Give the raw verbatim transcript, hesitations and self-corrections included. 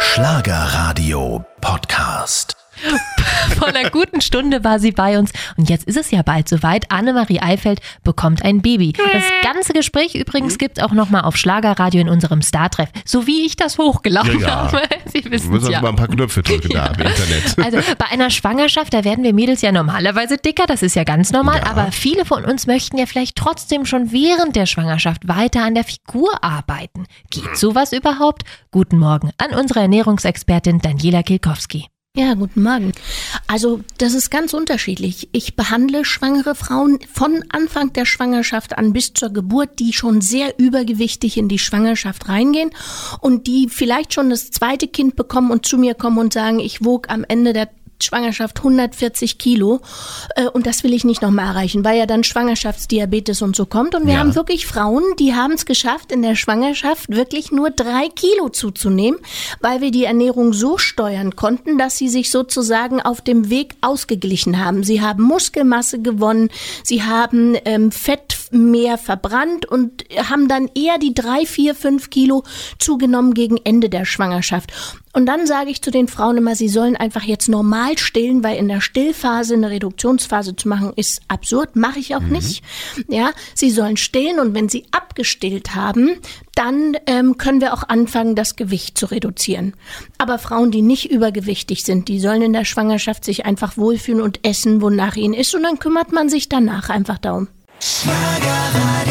Schlagerradio Podcast. Vor einer guten Stunde war sie bei uns und jetzt ist es ja bald soweit. Annemarie Eifeld bekommt ein Baby. Das ganze Gespräch übrigens gibt es auch nochmal auf Schlagerradio in unserem Star-Treff, so wie ich das hochgeladen ja, ja. habe. Sie wissen es ja. Mal ein paar Knöpfe drücken ja. da im Internet. Also bei einer Schwangerschaft, da werden wir Mädels ja normalerweise dicker, das ist ja ganz normal, Ja. aber viele von uns möchten ja vielleicht trotzdem schon während der Schwangerschaft weiter an der Figur arbeiten. Geht sowas überhaupt? Guten Morgen an unsere Ernährungsexpertin Daniela Kilkowski. Ja, guten Morgen. Also das ist ganz unterschiedlich. Ich behandle schwangere Frauen von Anfang der Schwangerschaft an bis zur Geburt, die schon sehr übergewichtig in die Schwangerschaft reingehen und die vielleicht schon das zweite Kind bekommen und zu mir kommen und sagen, ich wog am Ende der Schwangerschaft hundertvierzig Kilo äh, und das will ich nicht nochmal erreichen, weil ja dann Schwangerschaftsdiabetes und so kommt und wir Ja. haben wirklich Frauen, die haben es geschafft, in der Schwangerschaft wirklich nur drei Kilo zuzunehmen, weil wir die Ernährung so steuern konnten, dass sie sich sozusagen auf dem Weg ausgeglichen haben. Sie haben Muskelmasse gewonnen, sie haben ähm, Fett mehr verbrannt und haben dann eher die drei, vier, fünf Kilo zugenommen gegen Ende der Schwangerschaft. Und dann sage ich zu den Frauen immer, sie sollen einfach jetzt normal stillen, weil in der Stillphase eine Reduktionsphase zu machen, ist absurd, mache ich auch mhm. nicht. Ja, sie sollen stillen und wenn sie abgestillt haben, dann ähm, können wir auch anfangen, das Gewicht zu reduzieren. Aber Frauen, die nicht übergewichtig sind, die sollen in der Schwangerschaft sich einfach wohlfühlen und essen, wonach ihnen ist und dann kümmert man sich danach einfach darum. Schlagerradio.